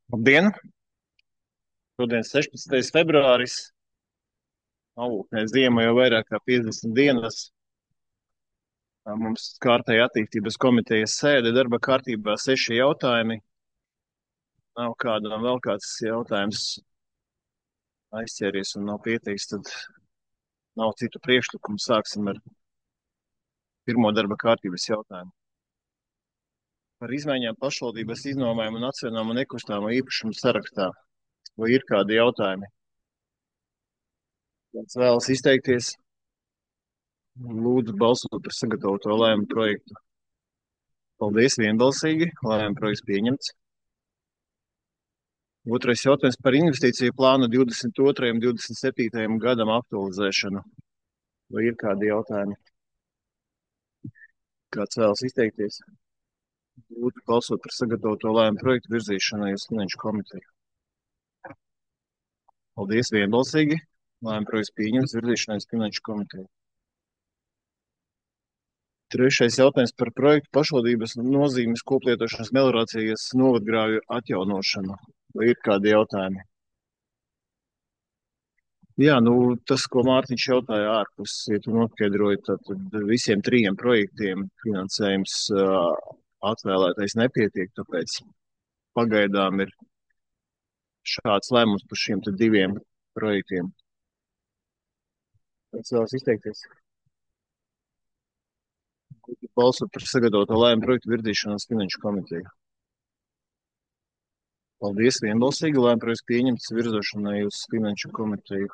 Labdien! Šodien 16. februāris. Alūksnē ziema jau vairāk kā 50 dienas. Mums kārtēja attīstības komitejas sēde, darba kārtībā 6 jautājumi. Nav kādam vēl kāds jautājums aizķēries un nav pieteiks, tad nav citu priekšlikumu. Sāksim ar pirmo darba kārtības jautājumu. Par izmaiņām pašvaldības iznomājumu nacionālajā un nekustāmo īpašumu sarakstā. Vai ir kādi jautājumi? Kāds vēlas izteikties? Lūdzu balsot par sagatavoto lēmumu projektu. Paldies, vienbalsīgi. Lēmuma projekts pieņemts. Otrais jautājums par investīciju plānu 22. un 27. gadam aktualizēšanu. Vai ir kādi jautājumi? Kāds vēlas izteikties? Lūdzu balsot par sagatavoto lēmumu projektu virzīšanai uz Finanšu komiteju. Paldies, vienbalsīgi. Lēmuma projekts pieņemts, virzīšanai uz Finanšu komiteju. Trešais jautājums par projektu pašvaldības nozīmes koplietošanas meliorācijas novadgrāvju atjaunošanu. Vai ir kādi jautājumi? Jā, tas, ko Mārtiņš jautāja ārpus, ja tu noskaidroji, tad visiem 3 projektiem finansējums atvēlētais nepietiek, tāpēc pagaidām ir šāds lēmums par šiem 2 projektiem. Pēc vēlas izteikties. Balsot par sagatavoto lēmumu projektu virzīšanu uz Finanšu komiteju. Paldies, vienbalsīgi. Lēmuma projekts pieņemts, virzošanai uz Finanšu komiteju.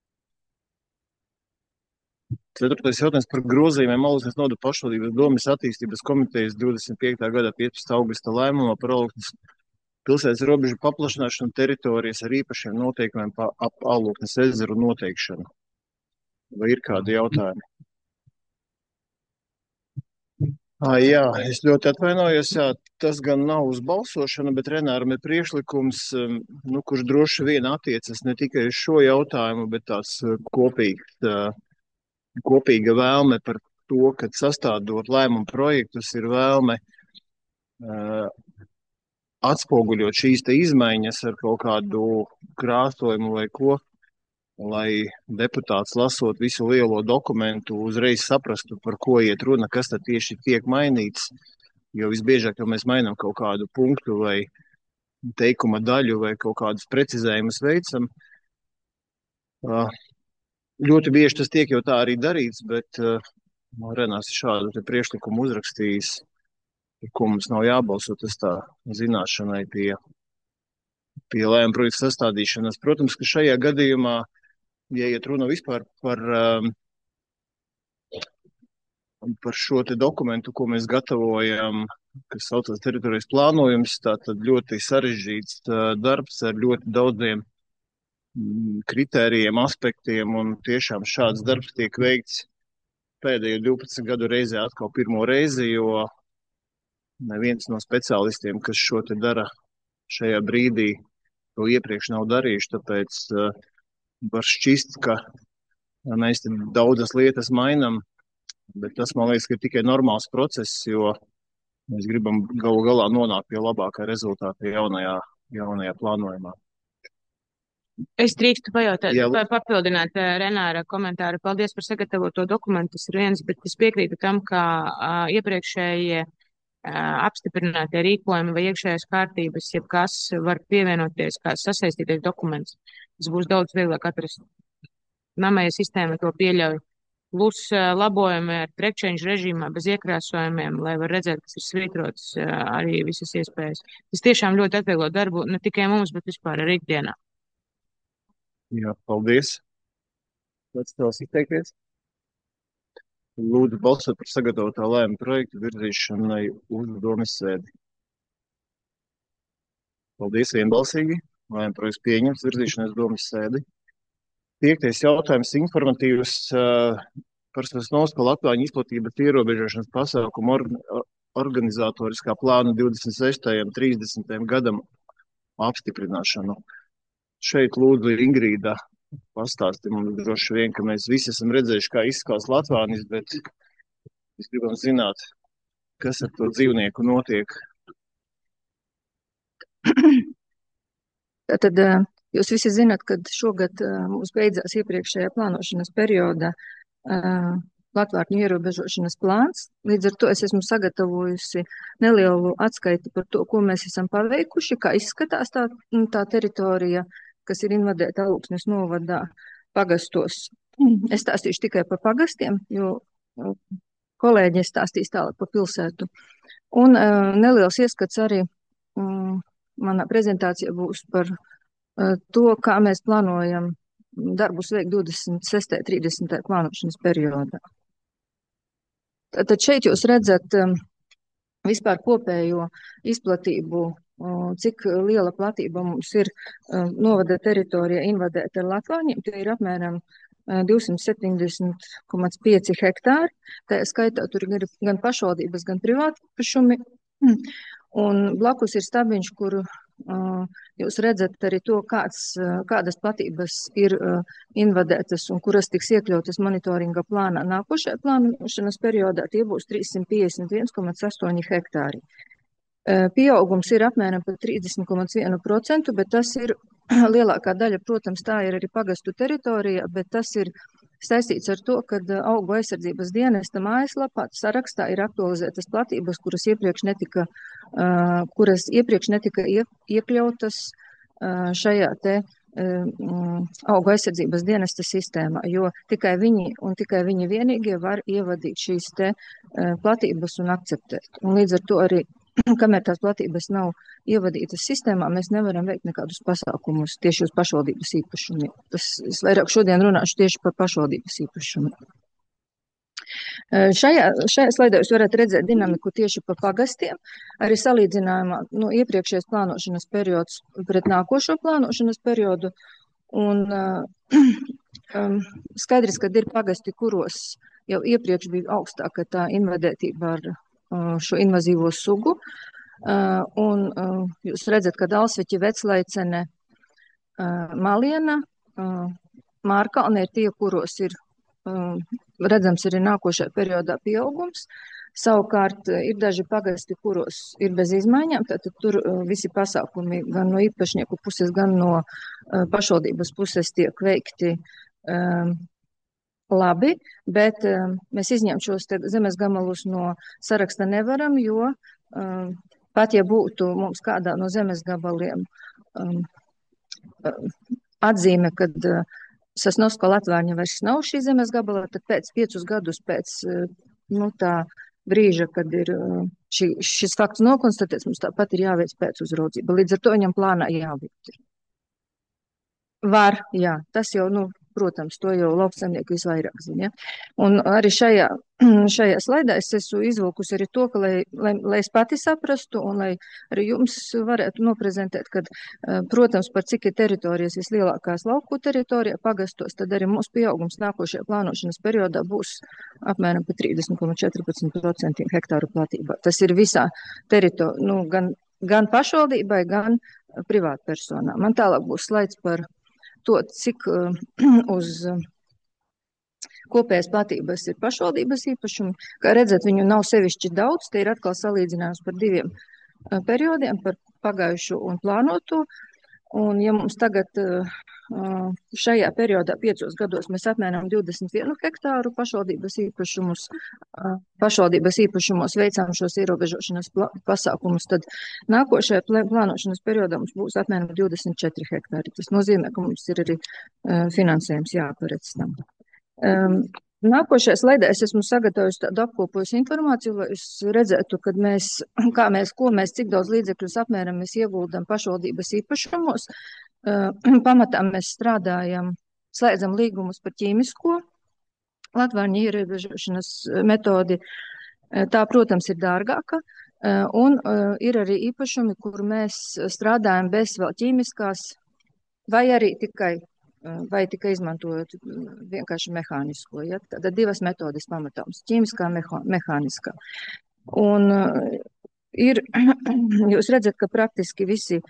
4. jautājums par grozījumiem Alūksnes nodu pašvaldības domes attīstības komitejas 25. gada 15. augusta lēmumā par Alūksnes pilsētas robežu paplašināšanu teritorijas ar īpašiem noteikumiem ap Alūksnes ezeru noteikšanu. Vai ir kādi jautājumi? Jā, es ļoti atvainojos. Jā, tas gan nav uz balsošanu, bet Renāram ir priekšlikums, kurš droši vien attiecas ne tikai uz šo jautājumu, bet tāds kopīga vēlme par to, ka sastādot lēmumu projektus, ir vēlme atspoguļot šīs te izmaiņas ar kaut kādu krāsojumu vai ko, lai deputāts lasot visu lielo dokumentu uzreiz saprastu, par ko iet runa, kas tad tieši tiek mainīts, jo visbiežāk, ja mēs mainām kaut kādu punktu vai teikuma daļu vai kaut kādus precizējumus veicam, ļoti bieži tas tiek jau tā arī darīts, bet Renārs šādu te priekšlikumu uzrakstījis, par ko mums nav jābalso, tas tā zināšanai pie lēmuma projekta sastādīšanas. Protams, ka šajā gadījumā, ja iet runa vispār par šo te dokumentu, ko mēs gatavojam, kas saucas teritorijas plānojums, tātad ļoti sarežģīts darbs ar ļoti daudziem kritērijiem, aspektiem, un tiešām šāds darbs tiek veikts pēdējo 12 gadu reizē atkal pirmo reizi, jo neviens no speciālistiem, kas šo te dara šajā brīdī, to iepriekš nav darījuši, tāpēc var šķist, ka mēs te daudzas lietas mainam, bet tas, man liekas, ka ir tikai normāls process, jo mēs gribam galu galā nonākt pie labākā rezultāta jaunajā plānojumā. Es drīkstu pajautāt, vai papildināt Renāra komentāru. Paldies par sagatavoto dokumentu, tas ir viens, bet es piekrītu tam, ka iepriekšējie apstiprinātie rīkojumi vai iekšējās kārtības, jebkas var pievienoties kā sasaistītais dokuments. Tas būs daudz vieglāk atrast. Namēja sistēma to pieļauj. Plus labojumi ar track-change režīmā bez iekrāsojumiem, lai var redzēt, kas ir svītrots, arī visas iespējas. Tas tiešām ļoti atvieglo darbu ne tikai mums, bet vispār arī ikdienā. Jā, paldies. Pēc tās izteikties. Lūdzu balsot par sagatavotā lēmuma projektu virzīšanai uz domes sēdi. Paldies, vienbalsīgi. Lēmuma projekts pieņemts, virzīšanai uz domes sēdi. 5. jautājums informatīvs par Sosnovska Latvāņu izplatības ierobežošanas pasākumu organizatoriskā plāna 26. un 30. gadam apstiprināšanu. Šeit lūdzu Ingrīda pastāsti mums droši vien, ka mēs visi esam redzējuši, kā izskatās Latvānis, bet mēs gribam zināt, kas ar to dzīvnieku notiek. Tātad jūs visi zināt, ka šogad mums beidzās iepriekšējā plānošanas perioda Latvārņu ierobežošanas plāns. Līdz ar to es esmu sagatavojusi nelielu atskaiti par to, ko mēs esam paveikuši, kā izskatās tā teritorija, kas ir invadēta Alūksnes novadā pagastos. Es stāstīšu tikai par pagastiem, jo kolēģi stāstīs tālāk par pilsētu. Un neliels ieskats arī manā prezentācijā būs par to, kā mēs plānojam darbus veikt 26. 30. plānošanas periodā. Tad šeit jūs redzat vispār kopējo izplatību, cik liela platība mums ir novada teritorija invadēta ar latvāņiem. Tie ir apmēram 270,5 hektāri. Tā skaitā tur ir gan pašvaldības, gan privāti īpašumi. Un blakus ir stabiņš, kur jūs redzat arī to, kādas platības ir invadētas un kuras tiks iekļautas monitoringa plānā. Nākošajā plānošanas periodā tie būs 351,8 hektāri. Pieaugums ir apmēram par 30,1%, bet tas ir lielākā daļa, protams, tā ir arī pagastu teritorija, bet tas ir saistīts ar to, ka Augu aizsardzības dienesta mājaslapā sarakstā ir aktualizētas platības, kuras iepriekš netika iekļautas šajā te Augu aizsardzības dienesta sistēmā, jo tikai viņi un tikai viņi vienīgie var ievadīt šīs te platības un akceptēt. Un līdz ar to arī, kamēr tās platības nav ievadītas sistēmā, mēs nevaram veikt nekādus pasākumus tieši uz pašvaldības īpašumiem. Es vairāk šodien runāšu tieši par pašvaldības īpašumu. Šajā slaidā jūs varat redzēt dinamiku tieši par pagastiem, arī salīdzinājumā iepriekšējais plānošanas periods pret nākošo plānošanas periodu. Un skaidrs, ka ir pagasti, kuros jau iepriekš bija augstāka tā invadētība ar šo invazīvo sugu. Un jūs redzat, ka Dalsveķi, Veclaicene, Maliena, Mārkalne ir tie, kuros ir redzams arī nākošajā periodā pieaugums. Savukārt ir daži pagasti, kuros ir bez izmaiņām, tātad tur visi pasākumi gan no īpašnieku puses, gan no pašvaldības puses tiek veikti labi, bet mēs izņemt šos zemes gamalus no saraksta nevaram, jo pat ja būtu mums kādā no zemes gabaliem atzīme, kad Sasnovsko Latvārņa vairs nav šī zemes gabala, tad pēc 5 gadus pēc tā brīža, kad ir šis fakts nokonstatēts, mums tāpat ir jāveic pēcuzraudzība. Līdz ar to viņam plānā jābūt. Var, jā, tas jau, protams, to jau lauksaimnieki visvairāk zina. Un arī šajā slaidā es esmu izvilkusi arī to, ka, lai es pati saprastu un lai arī jums varētu noprezentēt, kad, protams, par cik ir teritorijas vislielākās lauku teritorijā pagastos, tad arī mūsu pieaugums nākošajā plānošanas periodā būs apmēram par 30,14% hektāru platībā. Tas ir visā teritorijā, gan pašvaldībai, gan privātpersonām. Man tālāk būs slaids par to, cik uz kopējas platības ir pašvaldības īpašumi. Kā redzat, viņu nav sevišķi daudz, te ir atkal salīdzinājums par 2 periodiem, par pagājušo un plānoto. Un ja mums tagad šajā periodā 5 gados mēs apmēram 21 hektāru pašvaldības īpašumos veicām šos ierobežošanas pasākumus, tad nākošajā plānošanas periodā mums būs apmēram 24 hektāri. Tas nozīmē, ka mums ir arī finansējums jāparedz tam. Nākošajā slaidā es esmu sagatavojusi tādu apkopojusi informāciju, lai jūs redzētu, kad cik daudz līdzekļus apmēram mēs ieguldam pašvaldības īpašumos. Pamatā mēs slēdzam līgumus par ķīmisko Latvārņu ierobežošanas metodi. Tā, protams, ir dārgāka. Un ir arī īpašumi, kur mēs strādājam bez vēl ķīmiskās vai arī tikai izmantojot vienkārši mehānisko. Ja? Tātad 2 metodes pamatāms - ķīmiskā, mehāniskā. Un jūs redzat, ka praktiski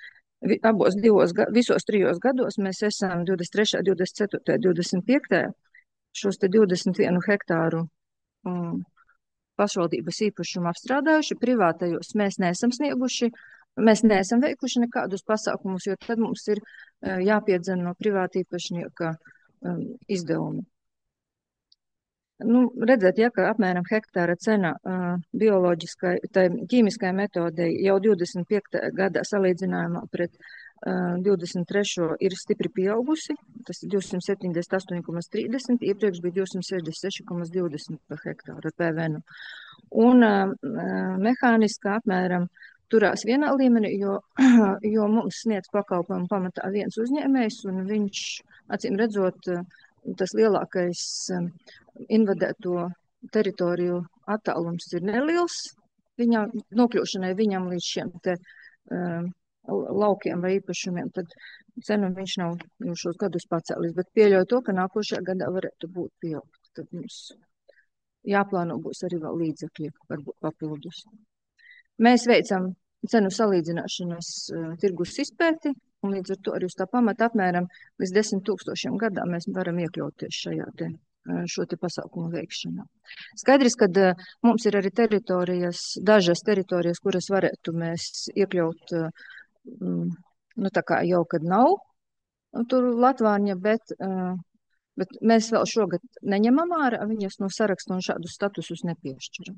visos 3 gados mēs esam 23., 24., 25. šos te 21 hektāru pašvaldības īpašumu apstrādājuši. Privātajos mēs neesam snieguši mēs neesam veikuši nekādus pasākumus, jo tad mums ir jāpiedzen no privāta īpašnieka izdevumi. Nu, redzēt, ja, ka apmēram hektāra cena bioloģiskai, tai ķīmiskai metodei jau 25. gadā salīdzinājumā pret 23. ir stipri pieaugusi, tas ir 278,30, iepriekš bija 266,20 par hektāru ar PVN. Un mehāniskā apmēram turās vienā līmenī, jo mums sniedz pakalpojumu pamatā viens uzņēmējs, un viņš, acīm redzot, tas lielākais invadēto teritoriju attālums ir neliels. Nokļūšanai viņam līdz šiem te laukiem vai īpašumiem, tad cenu viņš nav jau šos gadus pacēlis, bet pieļauju to, ka nākošajā gadā varētu būt pieaugt. Tad mums jāplāno būs arī vēl līdzekļi, varbūt papildus. Mēs veicam cenu salīdzināšanas tirgus izpēti, un līdz ar to arī uz tā pamata apmēram līdz 10 000 gadā mēs varam iekļauties šo te pasākumu veikšanā. Skaidrs, ka mums ir arī dažas teritorijas, kuras varētu mēs iekļaut, nu tā kā jau, kad nav tur Latvārņa, bet mēs vēl šogad neņemam ārā viņas no saraksta un šādus statusus nepiešķiram.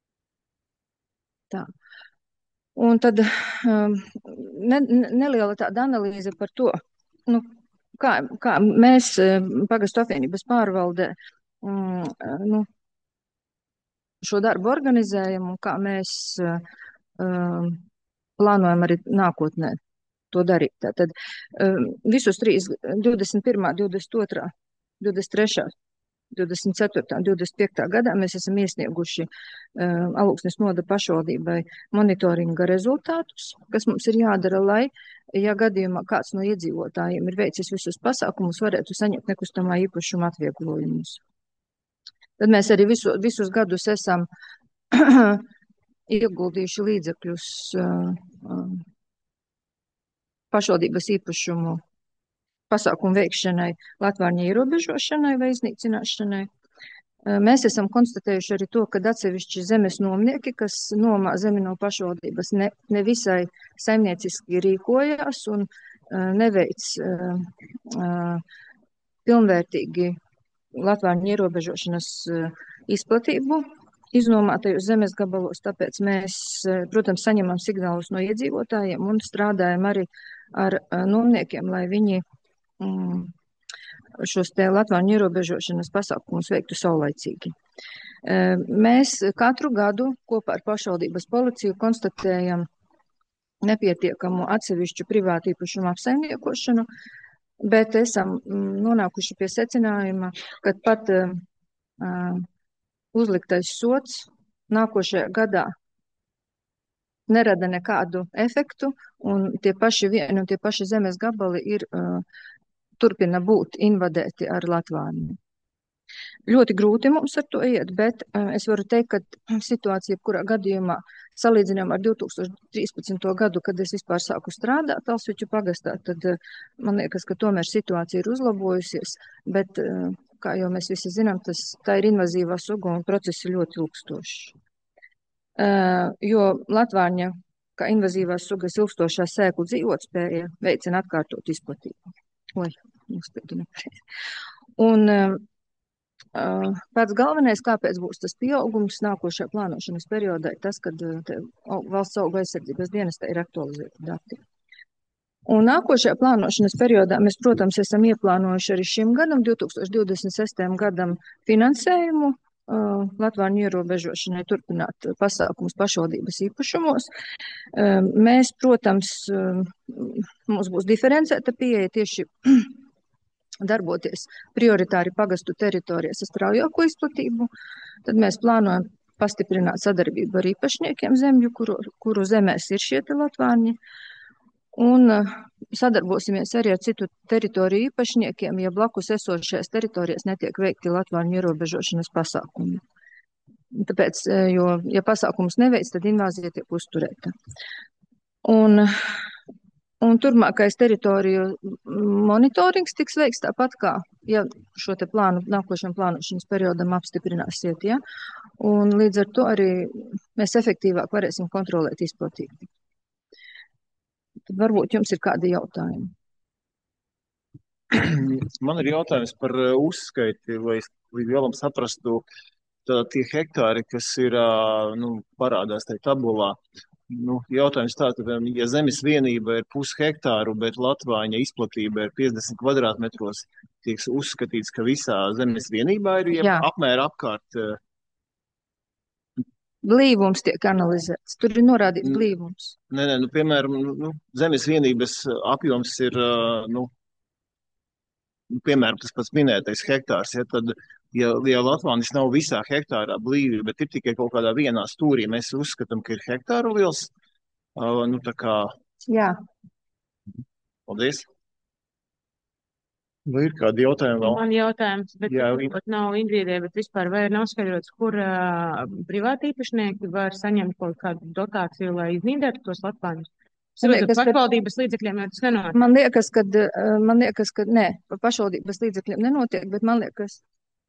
Tā. Un tad neliela tāda analīze par to, nu, kā mēs pagastu apvienības pārvaldē šo darbu organizējam un kā mēs plānojam arī nākotnē to darīt. Tātad visus 3, 21., 22., 23., 24. un 25. gadā mēs esam iesnieguši Alūksnes noda pašvaldībai monitoringa rezultātus, kas mums ir jādara, lai, ja gadījumā kāds no iedzīvotājiem ir veicis visus pasākumus, varētu saņemt nekustamā īpašuma atvieglojumus. Tad mēs arī visus gadus esam ieguldījuši līdzekļus pašvaldības īpašumu pasākumu veikšanai, Latvārņa ierobežošanai vai iznīcināšanai. Mēs esam konstatējuši arī to, ka atsevišķi zemes nomnieki, kas nomā zemi no pašvaldības, nevisai saimnieciski rīkojās un neveic pilnvērtīgi Latvārņa ierobežošanas izplatību iznomātajos zemes gabalos. Tāpēc mēs, protams, saņemam signālus no iedzīvotājiem un strādājam arī ar nomniekiem, lai viņi šos te Latvārņu ierobežošanas pasākumus veiktu saulaicīgi. Mēs katru gadu kopā ar pašvaldības policiju konstatējam nepietiekamu atsevišķu privātu īpašumu apsaimniekošanu, bet esam nonākuši pie secinājuma, ka pat uzliktais sods nākošajā gadā nerada nekādu efektu, un tie paši zemes gabali turpina būt invadēti ar Latvārņu. Ļoti grūti mums ar to iet, bet es varu teikt, ka situācija, kurā gadījumā salīdzinām ar 2013. gadu, kad es vispār sāku strādāt Alsviķu pagastā, tad man liekas, ka tomēr situācija ir uzlabojusies, bet, kā jau mēs visi zinām, tā ir invazīvā suga un procesi ļoti ilgstoši. Jo Latvārņa, kā invazīvās sugas ilgstošā sēklu dzīvotspēja, veicina atkārtot izplatību. Un pats galvenais, kāpēc būs tas pieaugums nākošajā plānošanas periodā, ir tas, kad valsts augu aizsardzības dienestā ir aktualizēti dati. Un nākošajā plānošanas periodā mēs, protams, esam ieplānojuši arī šim gadam, 2026. gadam finansējumu Latvārņu ierobežošanai turpināt pasākumus pašvaldības īpašumos. Mēs, protams, mums būs diferencēta pieeja tieši darboties prioritāri pagastu teritorijas ar straujāko izplatību. Tad mēs plānojam pastiprināt sadarbību ar īpašniekiem zemju, kuru zemēs ir šie te Latvārņi. Un sadarbosimies arī ar citu teritoriju īpašniekiem, ja blakus esošajās teritorijās netiek veikti Latvārņu ierobežošanas pasākumi. Tāpēc, jo, ja pasākumus neveic, tad invāzija tiek uzturēta. Un turmākais teritoriju monitorings tiks veikts tāpat kā, ja šo te plānu nākošam plānošanas periodam apstiprināsiet, ja? Un līdz ar to arī mēs efektīvāk varēsim kontrolēt izplatību. Tad varbūt jums ir kādi jautājumi. Man ir jautājums par uzskaiti, lai es līdz galam saprastu tie hektāri, kas ir, parādās tajā tabulā. Jautājums tātad, ja zemes vienība ir 0,5 hektāru, bet Latvāņa izplatība ir 50 kvadrātmetros, tiek uzskatīts, ka visā zemes vienībā ir apmēra apkārt. Blīvums tiek analizēts. Tur ir norādīts blīvums. Nē, piemēram, zemes vienības apjoms ir, piemēram, tas pats minētais hektārs, tad, ja Latvānis nav visā hektārā blīvi, bet ir tikai kaut kādā vienā stūrī, mēs uzskatām, ka ir hektāru liels. Tā kā. Jā. Paldies. Vai ir kādi jautājumi vēl? Man jautājums, bet varbūt nav Ingridē, bet vispār vai nav skaidrots, kur privāti īpašnieki var saņemt kaut kādu dotāciju, lai iznīdētu tos Latvāņus? Pašvaldības līdzekļiem jau tas nenotiek. Man liekas, ka nē, par pašvaldības līdzekļiem nenotiek, bet man liekas,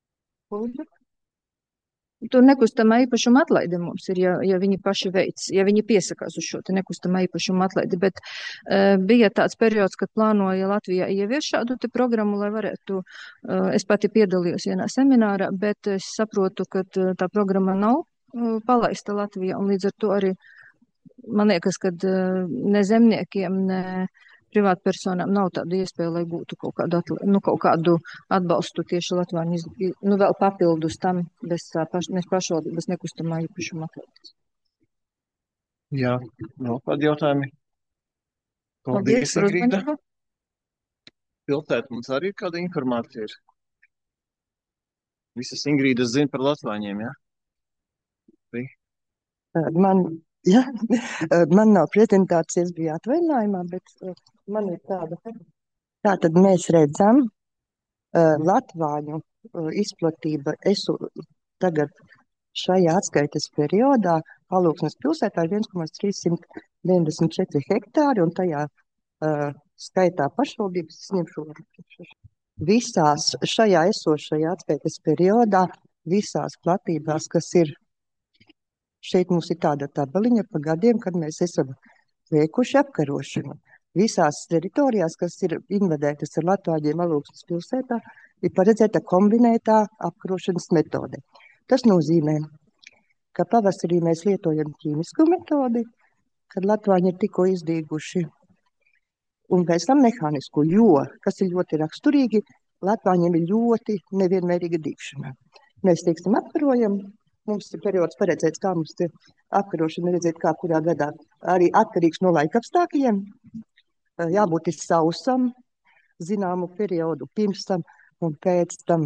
tur nekustamā īpašuma atlaide mums ir, ja viņi paši veic, ja viņi piesakās uz šo te nekustamā īpašuma atlaidi, bet bija tāds periods, kad plānoja Latvijā ievies šādu te programmu, lai varētu, es pati piedalījos vienā seminārā, bet es saprotu, ka tā programma nav palaista Latvijā, un līdz ar to arī man liekas, ka ne zemniekiem, ne privātpersonām nav tāda iespēja, lai gūtu kaut kādu atbalstu tieši Latvāņu, vēl papildus tam bez pašvaldības nekustamā īpašuma atlaides. Jā, vēl kādi jautājumi? Paldies, Ingrīda. Piltēt mums arī kāda informācija ir? Visas Ingrīdas zina par Latvāņiem, jā? Man nav prezentācijas, bija atvaļinājumā, bet man ir tāda. Tātad mēs redzam Latvāņu izplatība. Tagad šajā atskaites periodā Alūksnes pilsētā ir 1,394 hektāri, un tajā skaitā pašvaldības sniegšu. Visās šajā esošajā atskaites periodā, visās platībās, kas ir. Šeit mums ir tāda tabeliņa pa gadiem, kad mēs esam veikuši apkarošanu. Visās teritorijās, kas ir invadētas ar Latvāņiem Alūksnes pilsētā, ir paredzēta kombinētā apkarošanas metode. Tas nozīmē, ka pavasarī mēs lietojam ķīmisku metodi, kad Latvāņi ir tikko izdīguši, un pēc tam mehānisku, jo, kas ir ļoti raksturīgi, Latvāņiem ir ļoti nevienmērīga dīgšana. Mēs, apkarojam. Mums ir periods paredzēts, kā mums ir apkarošana, redzēt, kā kurā gadā. Arī atkarīgs no laika apstākļiem. Jābūt sausam, zināmu periodu pirms tam un pēc tam.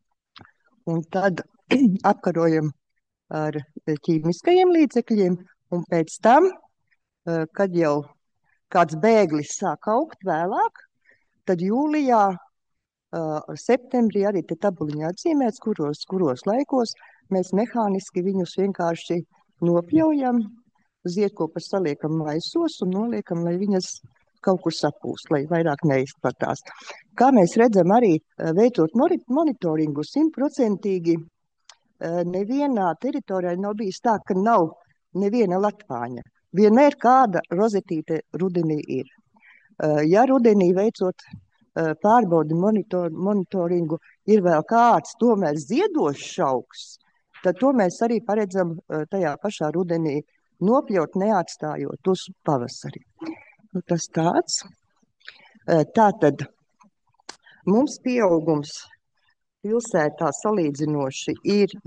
Un tad apkarojam ar ķīmiskajiem līdzekļiem. Un pēc tam, kad jau kāds bēglis sāk augt vēlāk, tad jūlijā, septembrī arī te tabuliņā atzīmēts, kuros laikos mēs mehāniski viņus vienkārši nopļaujam, ziedkopas saliekam maisos un noliekam, lai viņas kaut kur sapūst, lai vairāk neizplatās. Kā mēs redzam, arī veicot monitoringu 100%, nevienā teritorijā nav bijis tā, ka nav neviena Latvāņa. Vienmēr kāda rozetīte rudenī ir. Ja rudenī veicot pārbaudi monitoringu, ir vēl kāds tomēr ziedošs augs, tad to mēs arī paredzam tajā pašā rudenī nopļaut, neatstājot uz pavasari. Tas tāds. Tātad mums pieaugums pilsētā salīdzinoši ir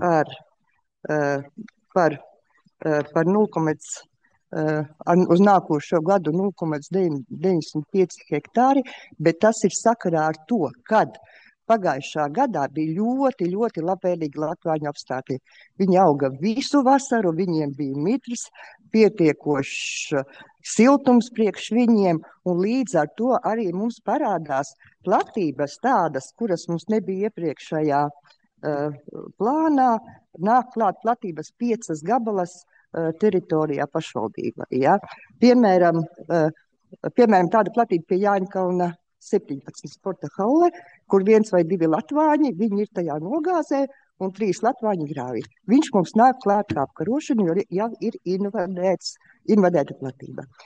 par 0, uz nākošo gadu 0,95 hektāri, bet tas ir sakarā ar to, kad pagājušā gadā bija ļoti, ļoti labvēlīgi Latvāņu apstākļi. Viņi auga visu vasaru, viņiem bija mitrs, pietiekošs siltums priekš viņiem, un līdz ar to arī mums parādās platības tādas, kuras mums nebija iepriekšējā plānā, nāk klāt platības 5 gabalas teritorijā pašvaldībā. Ja? Piemēram, tāda platība pie Jāņkalna 17 sporta halle, kur 1 vai 2 Latvāņi, viņi ir tajā nogāzē, un 3 Latvāņi grāvī. Viņš mums nāk klāt kā apkarošana, jo jau ir invadēta platība.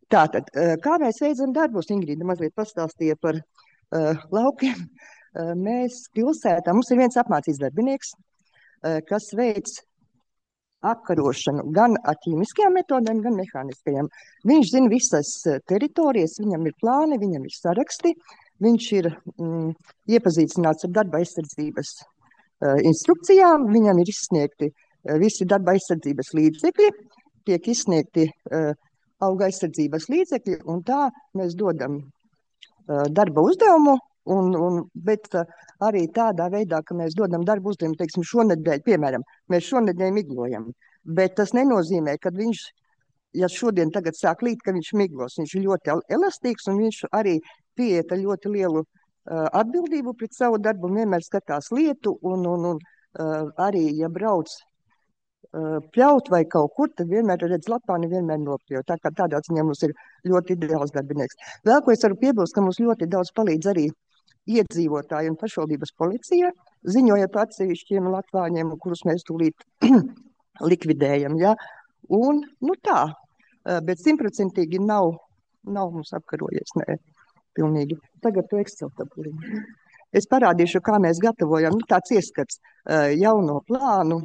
Tātad, kā mēs veicam darbus, Ingrīda mazliet pastāstīja par laukiem. Mēs pilsētā, mums ir viens apmācīts darbinieks, kas veic apkarošanu gan ar ķīmiskajām metodēm, gan mehāniskajām. Viņš zina visas teritorijas, viņam ir plāni, viņam ir saraksti, viņš ir iepazīstināts ar darba aizsardzības instrukcijām, viņam ir izsniegti visi darba aizsardzības līdzekļi, tiek izsniegti auga aizsardzības līdzekļi, un tā mēs dodam darba uzdevumu, bet arī tādā veidā, ka mēs dodam darba uzdevumu, teiksim, šonedēļ, piemēram, mēs šonedēļ miglojam, bet tas nenozīmē, ka viņš, ja šodien tagad sāk līt, ka viņš miglos, viņš ir ļoti elastīgs, un viņš arī pieiet ar ļoti lielu atbildību pret savu darbu, un vienmēr skatās lietu, un arī, ja brauc pļaut vai kaut kur, tad vienmēr redz lapāni, vienmēr nopļaut. Tā kā tādā ziņā mums ir ļoti ideāls darbinieks. Vēl ko es varu piebilst, ka mums ļoti daudz palīdz arī iedzīvotāji un pašvaldības policija, ziņojot atsevišķiem latvāņiem, kurus mēs tūlīt likvidējam. Ja? Un, tā, bet 100% nav mums apkarojies, nē, pilnīgi. Tagad tu Excel-tabuli. Es parādīšu, kā mēs gatavojam, tāds ieskats jauno plānu.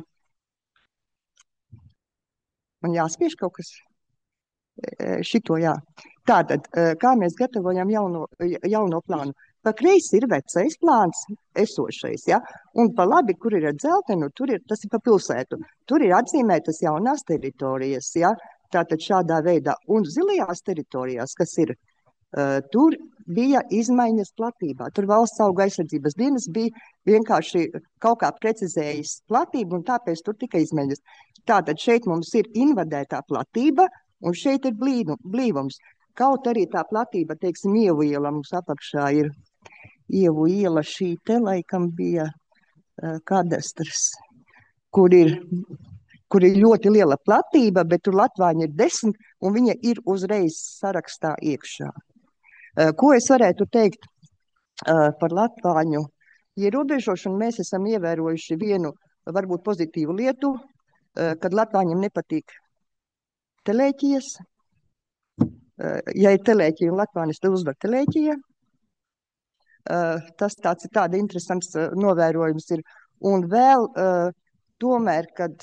Man jāspiež kaut kas šito, jā. Tātad, kā mēs gatavojam jauno plānu. Pa kreisi ir vecais plāns, esošais, ja? Un pa labi, kur ir ar dzeltenu, tas ir pa pilsētu. Tur ir atzīmētas jaunās teritorijas, ja? Tātad šādā veidā. Un zilajās teritorijās, kas ir, tur bija izmaiņas platībā. Tur valsts auga aizsardzības dienas bija vienkārši kaut kā precizējis platību, un tāpēc tur tika izmaiņas. Tātad šeit mums ir invadētā platība, un šeit ir blīvums. Kaut arī tā platība, teiksim, Ievu iela mums apakšā ir. Ievu iela šī te laikam bija kadastrs, kur ir ļoti liela platība, bet tur latvāņi ir 10, un viņa ir uzreiz sarakstā iekšā. Ko es varētu teikt par latvāņu ierobežošanu? Mēs esam ievērojuši vienu varbūt pozitīvu lietu, kad latvāņiem nepatīk telēķijas. Ja ir telēķija un latvānis, tad uzvar telēķija. Tas tāda interesants novērojums ir. Un vēl tomēr, kad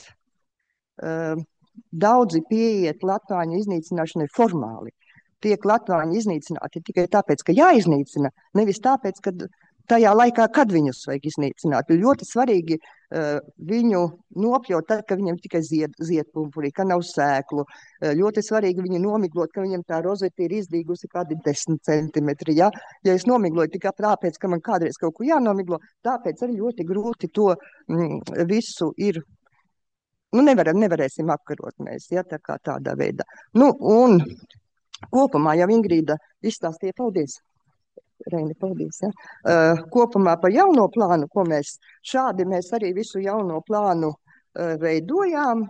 daudzi pieiet latvāņu iznīcināšanai formāli, tiek latvāņi iznīcināti tikai tāpēc, ka jāiznīcina, nevis tāpēc, ka tajā laikā, kad viņus vajag iznīcināt. Ļoti svarīgi viņu nopļaut tad, ka viņam tikai ziedpumpurī, ka nav sēklu. Ļoti svarīgi viņu nomiglot, ka viņam tā rozete ir izdīgusi kādi 10 centimetri. Ja es nomigloju tikai tāpēc, ka man kādreiz kaut ko jānomiglo, tāpēc arī ļoti grūti to visu ir. Nevarēsim apkarot mēs, ja, tā kā tādā veidā. Un kopumā jau Ingrīda izstāstīja, paldies. Reini, paldies. Ja? Kopumā par jauno plānu, ko mēs arī visu jauno plānu veidojām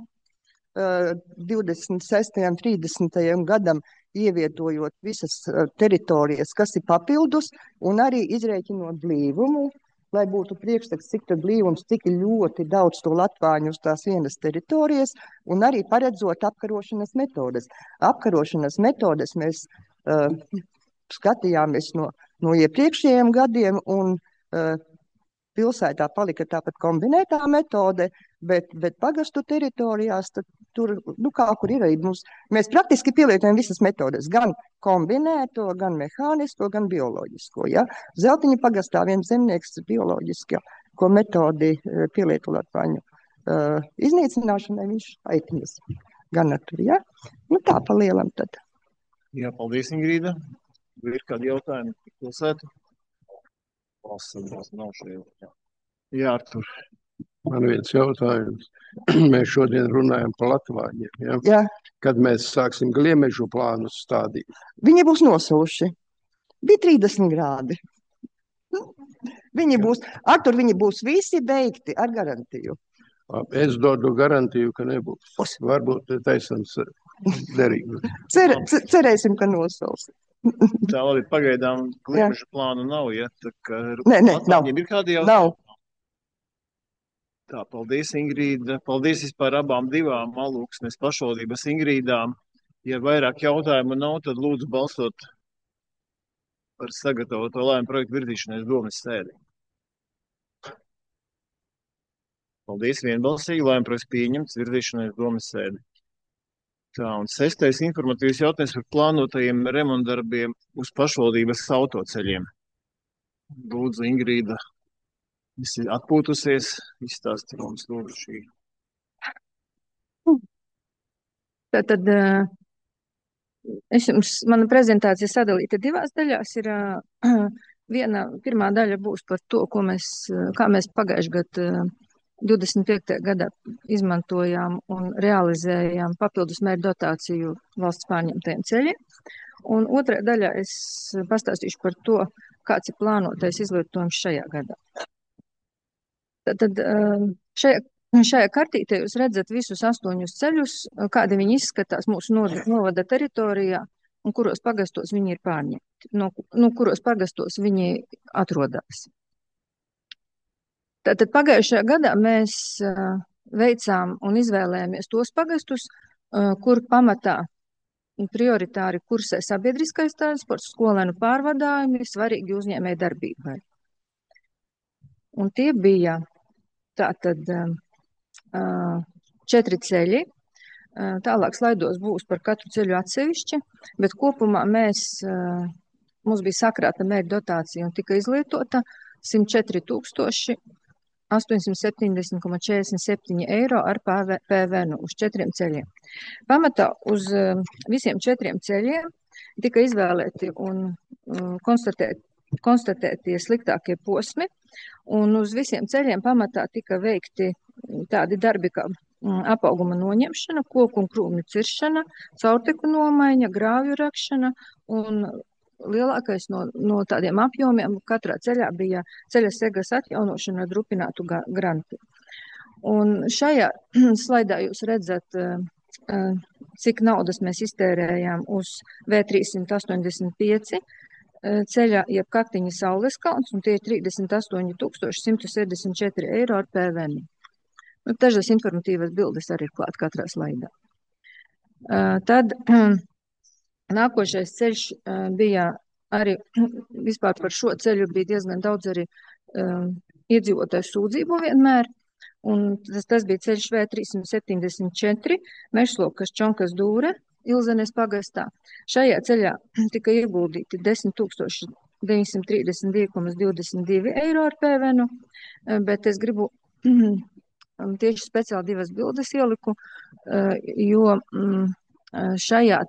26. un 30. gadam, ievietojot visas teritorijas, kas ir papildus, un arī izrēķinot blīvumu, lai būtu priekšstats, cik tad blīvums, cik ļoti daudz to latvāņu uz tās vienas teritorijas, un arī paredzot apkarošanas metodes. Apkarošanas metodes mēs skatījāmies no iepriekšējiem gadiem, un pilsētā palika tāpat kombinētā metode, bet pagastu teritorijās tur, kā kur ir arī mums, mēs praktiski pielietojam visas metodes, gan kombinēto, gan mehānisko, gan bioloģisko. Ja? Zeltiņa pagastā viens zemnieks bioloģisko metodi pielieto latvāņu iznīcināšanai, viņš aitiņas gan tur, ja? Tā palielam tad. Jā, paldies, Ingrīda. Ir kādi jautājumi par pilsētu? Nav šeit. Jā, Artur. Man viens jautājums. Mēs šodien runājam par latvāņiem. Ja? Jā. Kad mēs sāksim gliemežu plānus stādīt? Viņi būs nosauši. Bija 30 grādi. Viņi būs visi beigti ar garantiju. Es dodu garantiju, ka nebūs. Varbūt taisams derīgi. Cerēsim, ka nosausi. Tā labi, pagaidām gliemežu plānu nav, ja? Nē, nav. Ir kādi jautājumi? Tā, paldies, Ingrīda. Paldies vispār abām divām Alūksnes pašvaldības Ingrīdām. Ja vairāk jautājumu nav, tad lūdzu balsot par sagatavoto lēmumu projektu virzīšanai uz domes sēdi. Paldies, vienbalsīgi, lēmumu projekts pieņemts virzīšanai uz domes sēdi. Tā, un 6. informatīvs jautājums par plānotajiem remontdarbiem uz pašvaldības autoceļiem. Lūdzu, Ingrīda, visi atpūtusies, izstāsti mums lūdzu šī. Tātad mana prezentācija sadalīta divās daļās. Ir pirmā daļa būs par to, kā mēs pagājušajā gadā 25. gadā izmantojām un realizējām papildus mērķu dotāciju valsts pārņemtajiem ceļiem. Un otrā daļā es pastāstīšu par to, kāds ir plānotais izlietojums šajā gadā. Tad šajā kartītē jūs redzat visus 8 ceļus, kādi viņi izskatās mūsu novada teritorijā un kuros pagastos viņi ir pārņemti, kuros pagastos viņi atrodas. Tātad pagājušajā gadā mēs veicām un izvēlējāmies tos pagastus, kur pamatā prioritāri kursē sabiedriskais transports, skolēnu pārvadājumi, svarīgi uzņēmēji darbībai. Un tie bija tātad 4 ceļi. Tālāk slaidos būs par katru ceļu atsevišķi, bet kopumā mums bija sakrāta mērķa dotācija un tika izlietota 104 870,47 eiro ar PVN uz 4 ceļiem. Pamatā uz visiem 4 ceļiem tika izvēlēti un konstatētie sliktākie posmi, un uz visiem ceļiem pamatā tika veikti tādi darbi kā apauguma noņemšana, koku un krūmju ciršana, caurteku nomaiņa, grāvju rakšana un lielākais no tādiem apjomiem katrā ceļā bija ceļa segas atjaunošana ar drupinātu granti. Un šajā slaidā jūs redzat, cik naudas mēs iztērējām uz V385 ceļa, jeb Kaktiņa Saules kalns, un tie ir 38 164 eiro ar PVN. Dažas informatīvas bildes arī ir klāt katrā slaidā. Tad nākošais ceļš bija arī, vispār par šo ceļu bija diezgan daudz arī iedzīvotāju sūdzību vienmēr, un tas bija ceļš V374, Mežslokas Čonkas Dūre, Ilzenes pagastā. Šajā ceļā tika ieguldīti 10 932,22 eiro ar PVN, bet es gribu tieši speciāli 2 bildes ieliku, jo šajā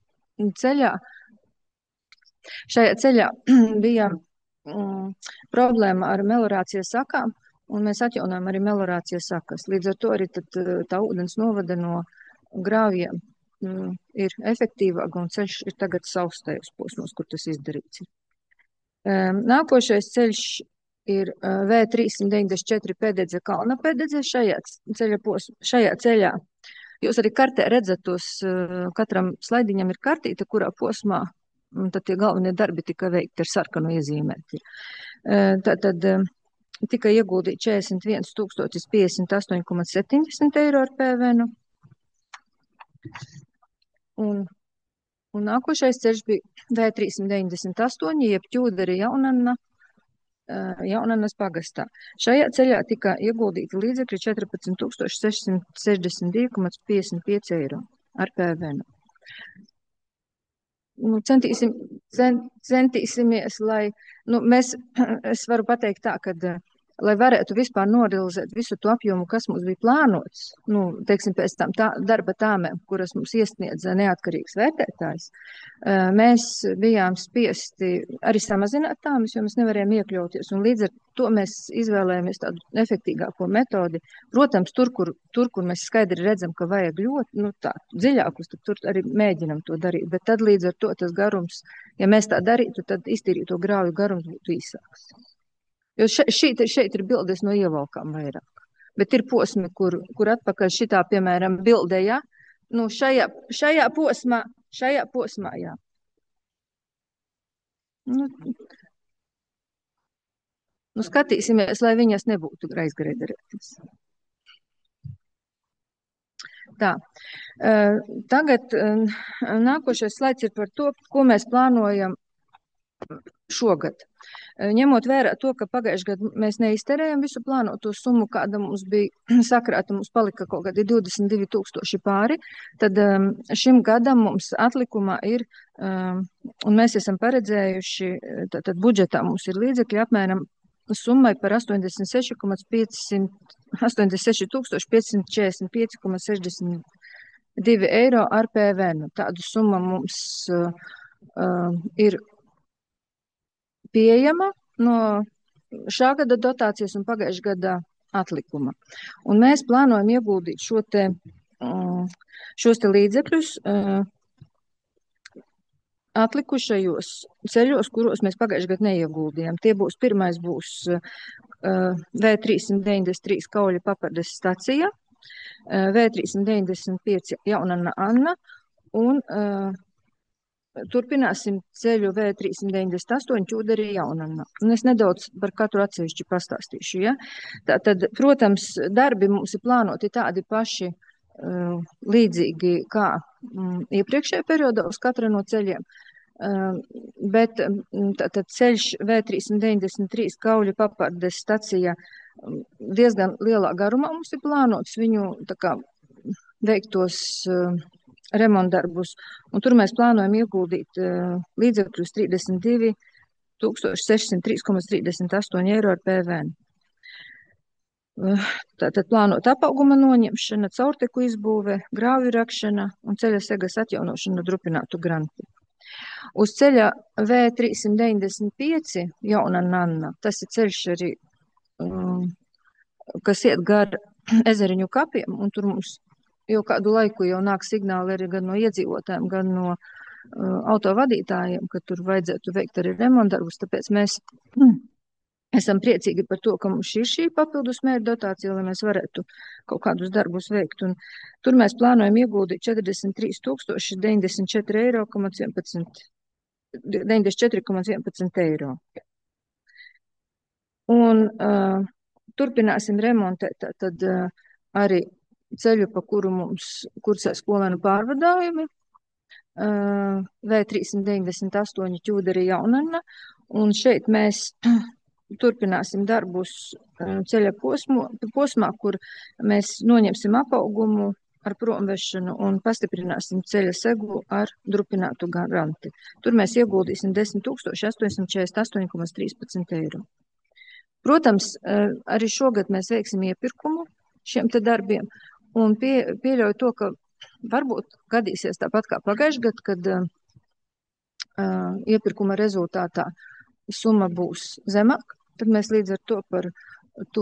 ceļā bija problēma ar melorācijas sakām, un mēs atjaunojam arī melorācijas sakas. Līdz ar to arī tā ūdens novada no grāvjiem ir efektīvāka, un ceļš ir tagad savs tajos posmos, kur tas izdarīts. Nākošais ceļš ir V394 Pēdedze Kalna Pēdedze. Šajā ceļā jūs arī kartē redzat katram slaidiņam ir kartīte, kurā posmā tad tie galvenie darbi tika veikti ar sarkanu iezīmēti. Tātad tika ieguldīti 41 058,70 eiro ar PVN. Un nākošais ceļš bija V398, jeb Ķūderi Jaunannas pagastā. Šajā ceļā tika ieguldīti līdzekļi 14 662,55 eiro ar PVN. Centīsimies, lai es varu pateikt tā, ka lai varētu vispār norealizēt visu to apjomu, kas mums bija plānots, teiksim, pēc tam darba tāmēm, kuras mums iesniedza neatkarīgs vērtētājs, mēs bijām spiesti arī samazināt tāmas, jo mēs nevarējām iekļauties, un līdz ar to mēs izvēlējāmies tādu efektīgāko metodi. Protams, tur, kur mēs skaidri redzam, ka vajag ļoti, dziļākus, tad tur arī mēģinam to darīt, bet tad līdz ar to tas garums, ja mēs tā darītu, tad iztīrīto grāvju garums būtu īsāks. Jo šeit ir bildes no ievalkām vairāk. Bet ir posmi, kur atpakaļ šitā, piemēram, bildē, ja? Šajā posmā, jā. Skatīsimies, lai viņas nebūtu aizgrēderētas. Tā. Tagad nākošais slaids ir par to, ko mēs plānojam šogad. Ņemot vērā to, ka pagājušajā gadā mēs neizterējam visu plānoto summu, kāda mums bija sakrāta, mums palika kaut kādi 22 000 pāri, tad šim gadam mums atlikumā ir, un mēs esam paredzējuši, tad budžetā mums ir līdzekļi apmēram summai par 86 545,62 eiro ar PVN. Tādu summu mums ir pieejama no šā gada dotācijas un pagājušā gada atlikuma. Un mēs plānojam ieguldīt šos te līdzekļus atlikušajos ceļos, kuros mēs pagājušajā gadā neieguldījām. Tie būs, pirmais būs V393 Kauļa papardes stacija, V395 Jaunanna Anna un turpināsim ceļu V398 Ķūderī Jaunanna. Un es nedaudz par katru atsevišķi pastāstīšu. Ja? Tātad, protams, darbi mums ir plānoti tādi paši līdzīgi kā iepriekšējā periodā uz katra no ceļiem. Bet tātad ceļš V393 Kauļa papardes stacija diezgan lielā garumā mums ir plānots viņu tā kā veiktos remontdarbus, un tur mēs plānojam ieguldīt līdzekļus 32 603,38 eiro ar PVN. Tātad plānot apauguma noņemšana, caurteku izbūve, grāvju rakšana un ceļa segas atjaunošana drupinātu granti. Uz ceļa V395 Jaunanna Anna, tas ir ceļš arī, kas iet gar Ezeriņu kapiem, un tur mums jau kādu laiku jau nāk signāli arī gan no iedzīvotājiem, gan no autovadītājiem, ka tur vajadzētu veikt arī remontdarbus, tāpēc mēs esam priecīgi par to, ka mums ir šī papildus mērķa dotācija, lai mēs varētu kaut kādus darbus veikt. Un tur mēs plānojam ieguldīt 43 094,11 eiro. Un turpināsim remontēt tad arī ceļu, pa kuru mums kursē skolēnu pārvadājumi, V398 Ķūderī Jaunanna, un šeit mēs turpināsim darbus ceļa posmā, kur mēs noņemsim apaugumu ar promvešanu un pastiprināsim ceļa seglu ar drupinātu granti. Tur mēs ieguldīsim 10 848,13 eiro. Protams, arī šogad mēs veiksim iepirkumu šiem te darbiem, un pieļauju to, ka varbūt gadīsies tāpat kā pagājušajā gadā, kad iepirkuma rezultātā summa būs zemāka, tad mēs līdz ar to par to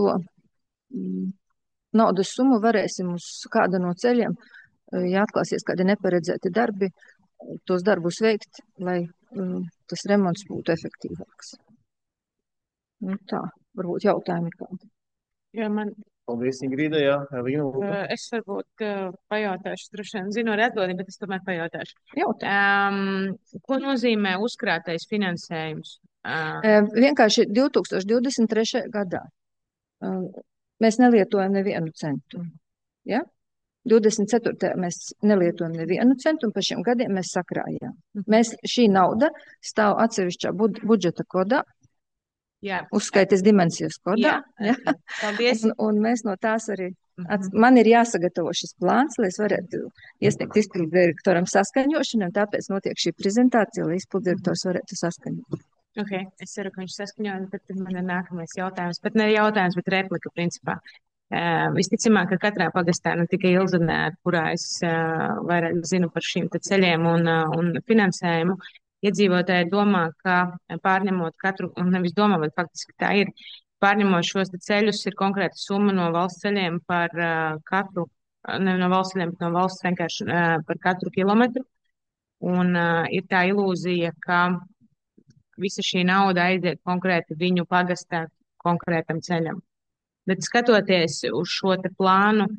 naudas summu varēsim uz kāda no ceļiem, ja atklāsies kādi neparedzēti darbi, tos darbus veikt, lai tas remonts būtu efektīvāks. Nu tā, varbūt jautājumi kādi. Jā, Paldies, Ingrīda, jā, Elīna. Es varbūt pajautāšu, droši vien zinu arī atbildību, bet es tomēr pajautāšu. Ko nozīmē uzkrātais finansējums? Vienkārši 2023. gadā mēs nelietojam nevienu centu. Ja? 24. mēs nelietojam nevienu centu, un pa šiem gadiem mēs sakrājām. Šī nauda stāv atsevišķā budžeta kodā, uzskaitas dimensijas kodā. Jā. Paldies. Un mēs no tās arī, man ir jāsagatavo šis plāns, lai es varētu iesniegt izpilddirektoram saskaņošanu, un tāpēc notiek šī prezentācija, lai izpilddirektors varētu saskaņot. Ok, es ceru, ka viņš saskaņoja, bet man ir nākamais jautājums, bet ne jautājums, bet replika principā. Visticamāk, ka katrā pagastā, ne tikai Ilzanē, kurā es vairāk zinu par šīm ceļiem un finansējumu, iedzīvotāji domā, ka pārņemot katru, un nevis domā, bet faktiski tā ir, pārņemot šos ceļus ir konkrēta summa no valsts ceļiem par katru, ne no valsts ceļiem, bet no valsts vienkārši par katru kilometru. Un ir tā ilūzija, ka visa šī nauda aiziet konkrēti viņu pagastā konkrētam ceļam. Bet skatoties uz šo te plānu,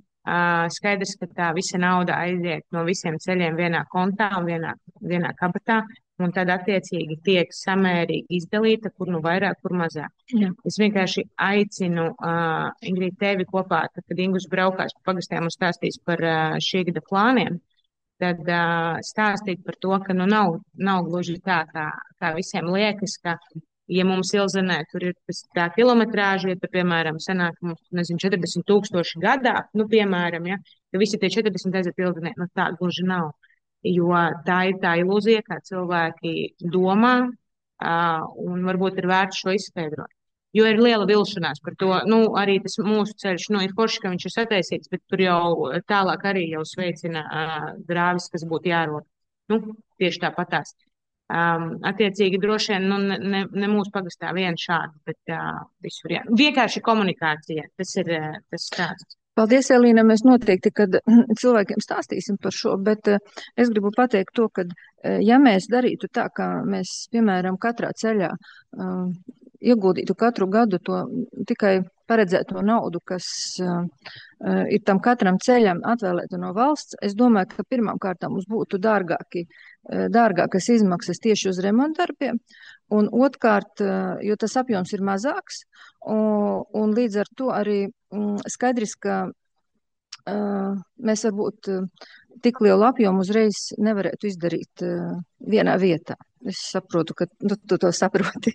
skaidrs, ka tā visa nauda aiziet no visiem ceļiem vienā kontā un vienā kabatā. un tad attiecīgi tiek samērīgi izdalīta, kur nu vairāk, kur mazāk. Jā. Es vienkārši aicinu, Ingrīd, tevi kopā, tad, kad Ingus braukās pa pagastiem un stāstīs par šī gada plāniem, tad stāstīt par to, ka nu nav gluži tā, kā visiem liekas, ka, ja mums Ilzenē tur ir tā kilometrāža, ja, piemēram, sanāk mums, nezinu, 40,000 gadā, nu, piemēram, ja, ka visi tie 40 aiziet Ilzenē, nu, tā gluži nav. Jo tā ir tā ilūzija, kā cilvēki domā, un varbūt ir vērts šo izskaidrot. Jo ir liela vilšanās par to, nu, arī tas mūsu ceļš, nu, ir forši, ka viņš ir sataisīts, bet tur jau tālāk arī jau sveicina grāvis, kas būtu jārod. Nu, tieši tāpatās. Attiecīgi droši vien, nu, ne mūsu pagastā vien šādi, bet visur jā. Vienkārši komunikācija, tas ir tas stāsts. Paldies, Elīna. Mēs noteikti, kad cilvēkiem stāstīsim par šo, bet es gribu pateikt to, ka ja mēs darītu tā, kā mēs, piemēram, katrā ceļā ieguldītu katru gadu to tikai paredzēto naudu, kas ir tam katram ceļam atvēlēta no valsts, es domāju, ka pirmām kārtām mums būtu dārgākas izmaksas tieši uz remontdarbiem, un otrkārt, jo tas apjoms ir mazāks, un līdz ar to arī skaidrs, ka mēs varbūt tik lielu apjomu uzreiz nevarētu izdarīt vienā vietā. Es saprotu, ka tu to saproti.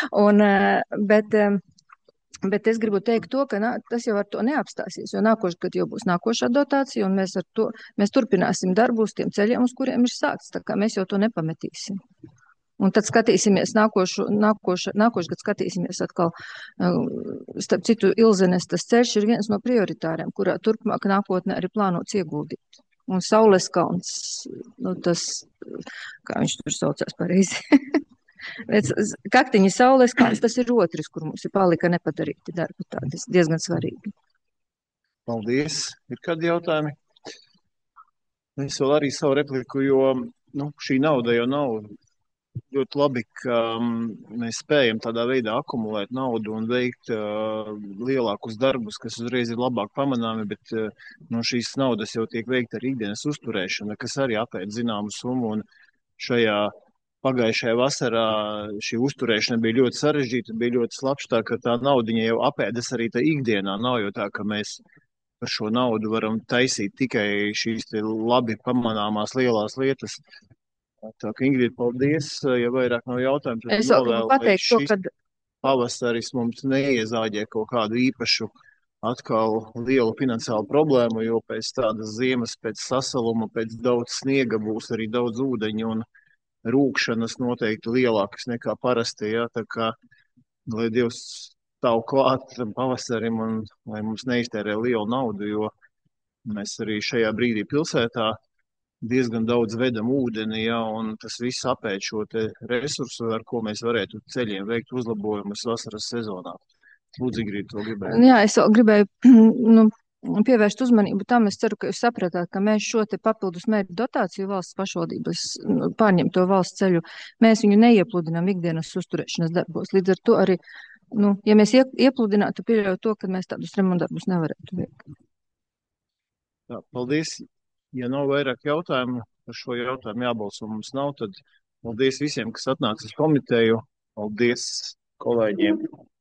Bet es gribu teikt to, ka tas jau ar to neapstāsies, jo nākošais gadu jau būs nākošā dotācija, un mēs turpināsim darbu uz tiem ceļiem, uz kuriem ir sākts, tā kā mēs jau to nepametīsim. Un tad skatīsimies nākošu gadu skatīsimies atkal, starp citu, Ilzenes tas ceļš ir viens no prioritāriem, kurā turpmāk nākotnē arī plānots ieguldīt. Un Saules kalns, nu tas, kā viņš tur saucās pareizi. Kaktiņa Saules kalns, tas ir otrs, kur mums ir palika nepadarīti darbi, tādi diezgan svarīgi. Paldies. Ir kādi jautājumi? Es vēl arī savu repliku, jo šī nauda jau nav ļoti labi, ka mēs spējam tādā veidā akumulēt naudu un veikt lielākus darbus, kas uzreiz ir labāk pamanāmi, bet no šīs naudas jau tiek veikta arī ikdienas uzturēšana, kas arī apēd zināmu summu, un pagājušajā vasarā šī uzturēšana bija ļoti sarežģīta, bija ļoti slapša, ka tā naudiņa jau apēdas arī tā ikdienā, nav jau tā, ka mēs par šo naudu varam taisīt tikai šīs labi pamanāmās lielās lietas. Tā kā Ingrīd, paldies, ja vairāk nav jautājumu. Es vēl gribu pateikt to, ka pavasaris mums neiezāģē kaut kādu īpašu atkal lielu finansiālu problēmu, jo pēc tādas ziemas, pēc sasaluma, pēc daudz sniega būs arī daudz ūdeņu un rūkšanas noteikti lielākas nekā parasti. Ja? Tā kā, lai Dievs stāv klāt pavasarim un lai mums neiztērē lielu naudu, jo mēs arī šajā brīdī pilsētā diezgan daudz vedam ūdeni, ja, un tas viss apēd šo te resursu, ar ko mēs varētu ceļiem veikt uzlabojumus vasaras sezonā. Lūdzu, Ingrīd, to gribēju. Jā, es vēl gribēju pievērst uzmanību tam. Es ceru, ka jūs sapratāt, ka mēs šo te papildus mērķu dotāciju valsts pašvaldības pārņemto valsts ceļu, mēs viņu neiepludinām ikdienas uzturēšanas darbos. Līdz ar to arī, ja mēs iepludinātu, pieļauju to, ka mēs tādus remontdarbus nevarētu veikt. Jā, paldies. Ja nav vairāk jautājumu, par šo jautājumu jābalso mums nav, tad paldies visiem, kas atnāca uz komiteju. Paldies kolēģiem.